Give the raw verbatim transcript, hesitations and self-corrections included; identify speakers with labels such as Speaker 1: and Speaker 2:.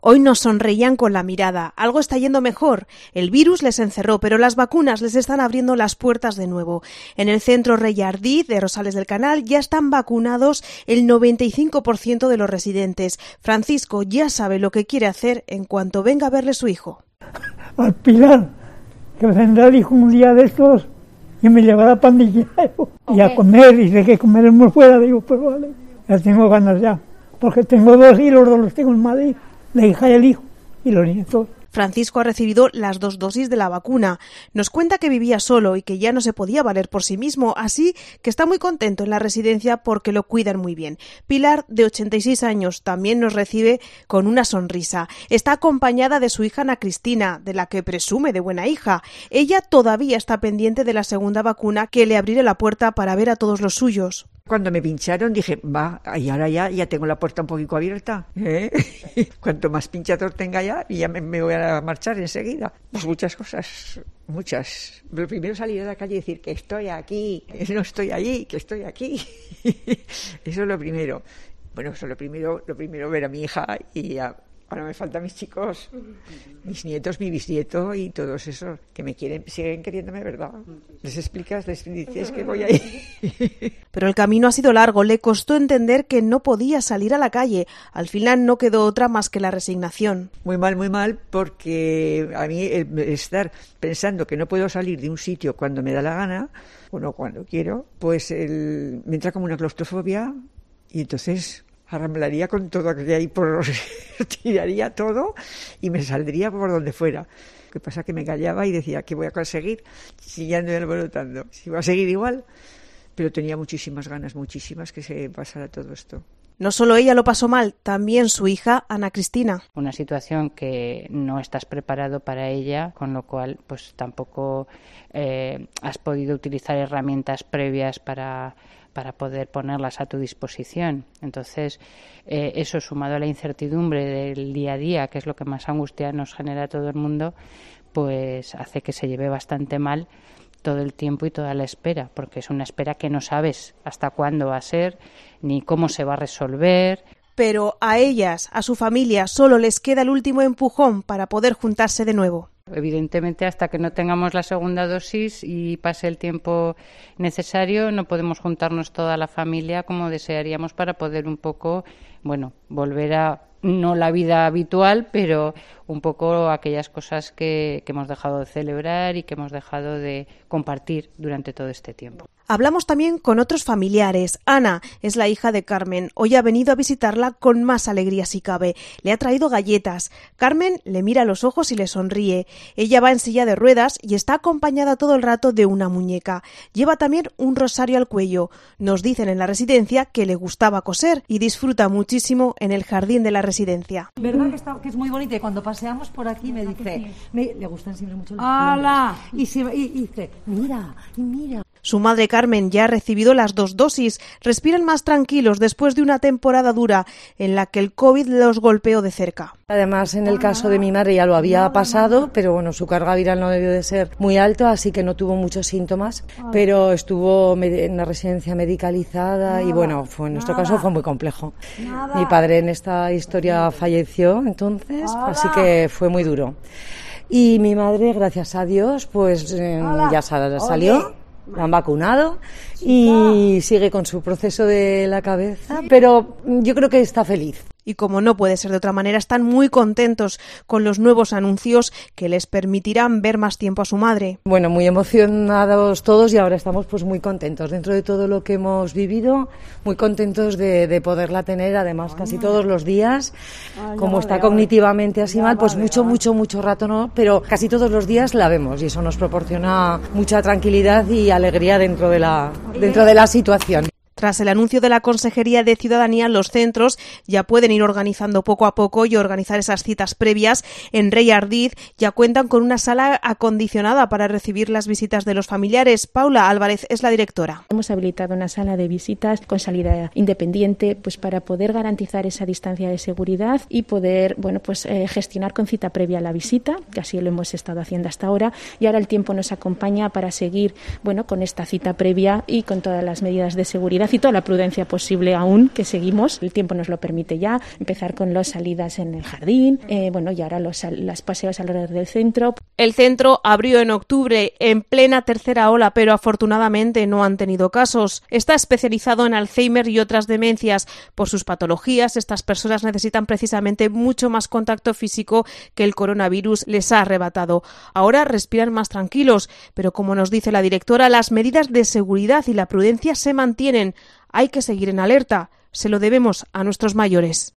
Speaker 1: Hoy nos sonreían con la mirada. Algo está yendo mejor. El virus les encerró, pero las vacunas les están abriendo las puertas de nuevo. En el centro Rey Ardiz de Rosales del Canal ya están vacunados el noventa y cinco por ciento de los residentes. Francisco ya sabe lo que quiere hacer en cuanto venga a verle su hijo.
Speaker 2: Al Pilar, que vendrá el hijo un día de estos y me llevará pandillero okay. Y a comer, y de que comeremos fuera, digo, pues vale, ya tengo ganas ya, porque tengo dos y los dos los tengo en Madrid. La hija y el hijo, y los nietos.
Speaker 1: Francisco ha recibido las dos dosis de la vacuna. Nos cuenta que vivía solo y que ya no se podía valer por sí mismo, así que está muy contento en la residencia porque lo cuidan muy bien. Pilar, de ochenta y seis años, también nos recibe con una sonrisa. Está acompañada de su hija Ana Cristina, de la que presume de buena hija. Ella todavía está pendiente de la segunda vacuna que le abrirá la puerta para ver a todos los suyos.
Speaker 3: Cuando me pincharon dije, va, y ahora ya, ya tengo la puerta un poquito abierta. ¿eh? Cuanto más pinchador tenga ya, ya me, me voy a marchar enseguida. Pues muchas cosas, muchas. Lo primero salir a la calle y decir que estoy aquí, que no estoy allí, que estoy aquí. Eso es lo primero. Bueno, eso es lo primero, lo primero ver a mi hija y a... Ahora me faltan mis chicos, mis nietos, mi bisnieto y todos esos que me quieren, siguen queriéndome, ¿verdad? Les explicas, les dices que voy ahí.
Speaker 1: Pero el camino ha sido largo, le costó entender que no podía salir a la calle. Al final no quedó otra más que la resignación.
Speaker 3: Muy mal, muy mal, porque a mí el estar pensando que no puedo salir de un sitio cuando me da la gana, o no cuando quiero, pues el, me entra como una claustrofobia y entonces... arramblaría con todo aquello ahí, por tiraría todo y me saldría por donde fuera. Lo que pasa que me callaba y decía, ¿qué voy a conseguir si ya ando alborotando? Si voy a seguir igual, pero tenía muchísimas ganas, muchísimas que se pasara todo esto.
Speaker 1: No solo ella lo pasó mal, también su hija Ana Cristina.
Speaker 4: Una situación que no estás preparado para ella, con lo cual pues tampoco eh, has podido utilizar herramientas previas para... para poder ponerlas a tu disposición. Entonces, eh, eso sumado a la incertidumbre del día a día, que es lo que más angustia nos genera a todo el mundo, pues hace que se lleve bastante mal todo el tiempo y toda la espera, porque es una espera que no sabes hasta cuándo va a ser, ni cómo se va a resolver.
Speaker 1: Pero a ellas, a su familia, solo les queda el último empujón para poder juntarse de nuevo.
Speaker 4: Evidentemente, hasta que no tengamos la segunda dosis y pase el tiempo necesario, no podemos juntarnos toda la familia como desearíamos para poder un poco, bueno, volver a, no la vida habitual, pero un poco aquellas cosas que, que hemos dejado de celebrar y que hemos dejado de compartir durante todo este tiempo.
Speaker 1: Hablamos también con otros familiares. Ana es la hija de Carmen. Hoy ha venido a visitarla con más alegría si cabe. Le ha traído galletas. Carmen le mira a los ojos y le sonríe. Ella va en silla de ruedas y está acompañada todo el rato de una muñeca. Lleva también un rosario al cuello. Nos dicen en la residencia que le gustaba coser y disfruta muchísimo en el jardín de la residencia.
Speaker 5: ¿Verdad que, está, que es muy bonito? Y cuando paseamos por aquí me dice, me, le gustan siempre mucho los
Speaker 6: ¡Hala!
Speaker 5: Y, se, y, y dice, mira, y mira.
Speaker 1: Su madre Carmen ya ha recibido las dos dosis. Respiran más tranquilos después de una temporada dura en la que el COVID los golpeó de cerca.
Speaker 5: Además, en el caso de mi madre ya lo había pasado, pero bueno, su carga viral no debió de ser muy alta, así que no tuvo muchos síntomas, pero estuvo en una residencia medicalizada y bueno, fue, en nuestro caso fue muy complejo. Mi padre en esta historia falleció entonces, así que fue muy duro. Y mi madre, gracias a Dios, pues eh, ya salió. La han vacunado y sigue con su proceso de la cabeza, pero yo creo que está feliz.
Speaker 1: Y como no puede ser de otra manera, están muy contentos con los nuevos anuncios que les permitirán ver más tiempo a su madre.
Speaker 5: Bueno, muy emocionados todos y ahora estamos pues muy contentos dentro de todo lo que hemos vivido, muy contentos de, de poderla tener además casi todos los días. Como está cognitivamente así mal, pues mucho, mucho, mucho rato no, pero casi todos los días la vemos y eso nos proporciona mucha tranquilidad y alegría dentro de la, dentro de la situación.
Speaker 1: Tras el anuncio de la Consejería de Ciudadanía, los centros ya pueden ir organizando poco a poco y organizar esas citas previas. En Rey Ardiz ya cuentan con una sala acondicionada para recibir las visitas de los familiares. Paula Álvarez es la directora.
Speaker 7: Hemos habilitado una sala de visitas con salida independiente, pues para poder garantizar esa distancia de seguridad y poder, bueno, pues eh, gestionar con cita previa la visita, que así lo hemos estado haciendo hasta ahora. Y ahora el tiempo nos acompaña para seguir, bueno, con esta cita previa y con todas las medidas de seguridad y toda la prudencia posible aún, que seguimos, el tiempo nos lo permite ya, empezar con las salidas en el jardín, eh, bueno, y ahora los, los paseos alrededor del centro.
Speaker 1: El centro abrió en octubre, en plena tercera ola, pero afortunadamente no han tenido casos. Está especializado en Alzheimer y otras demencias. Por sus patologías, estas personas necesitan precisamente mucho más contacto físico que el coronavirus les ha arrebatado. Ahora respiran más tranquilos, pero como nos dice la directora, las medidas de seguridad y la prudencia se mantienen. Hay que seguir en alerta. Se lo debemos a nuestros mayores.